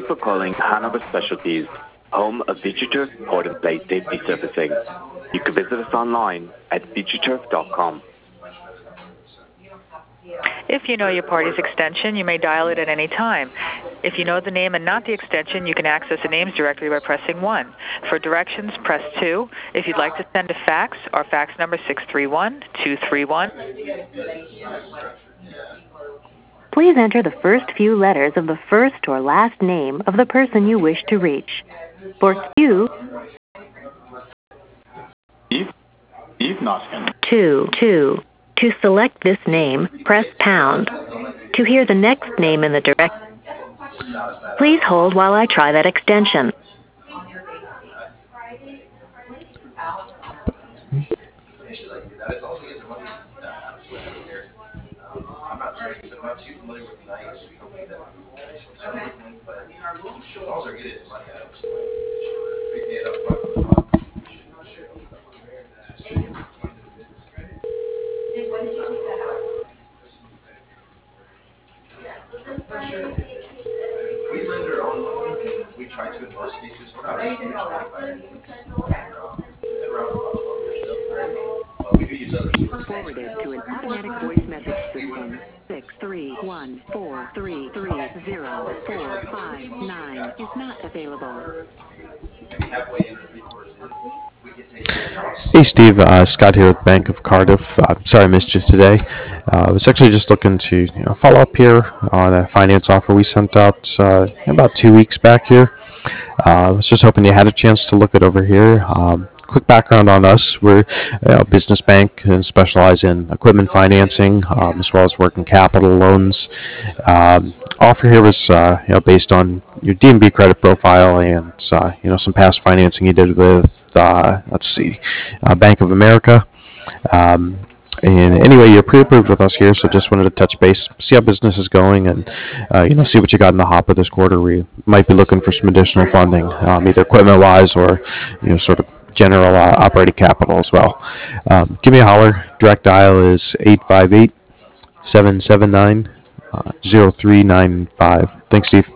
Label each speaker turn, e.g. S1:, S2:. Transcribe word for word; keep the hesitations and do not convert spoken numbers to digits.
S1: you for calling Hanover Specialties, home of Digiturf Port and Plate Safety Surfacing. You can visit us online at digiturf dot com.
S2: If you know your party's extension, you may dial it at any time. If you know the name and not the extension, you can access the names directly by pressing one. For directions, press two. If you'd like to send a fax, our fax number is six three one, two three one.
S3: Please enter the first few letters of the first or last name of the person you wish to reach. For Q,
S4: Eve, Eve Noskin.
S3: two, two. To select this name, press pound. To hear the next name in the direct, please hold while I try that extension. Forwarded to an automatic voice message system. six three one, four three three, zero four five nine is not available.
S5: Hey Steve, uh, Scott here with Bank of Cardiff. Uh, sorry I missed you today. Uh, I was actually just looking to you know, follow up here on a finance offer we sent out uh, about two weeks back here. Uh, I was just hoping you had a chance to look it over here. Um, quick background on us. We're a business bank and specialize in equipment financing um, as well as working capital loans. Um, offer here was uh, you know, based on your D and B credit profile and uh, you know some past financing you did with uh, let's see, uh, Bank of America. Um, and anyway, you're pre-approved with us here, so just wanted to touch base, see how business is going, and uh, you know see what you got in the hopper this quarter. We might be looking for some additional funding, um, either equipment-wise or you know sort of general uh, operating capital as well. Um, give me a holler. Direct dial is eight five eight, seven seven nine, zero three nine five. Thanks, Steve.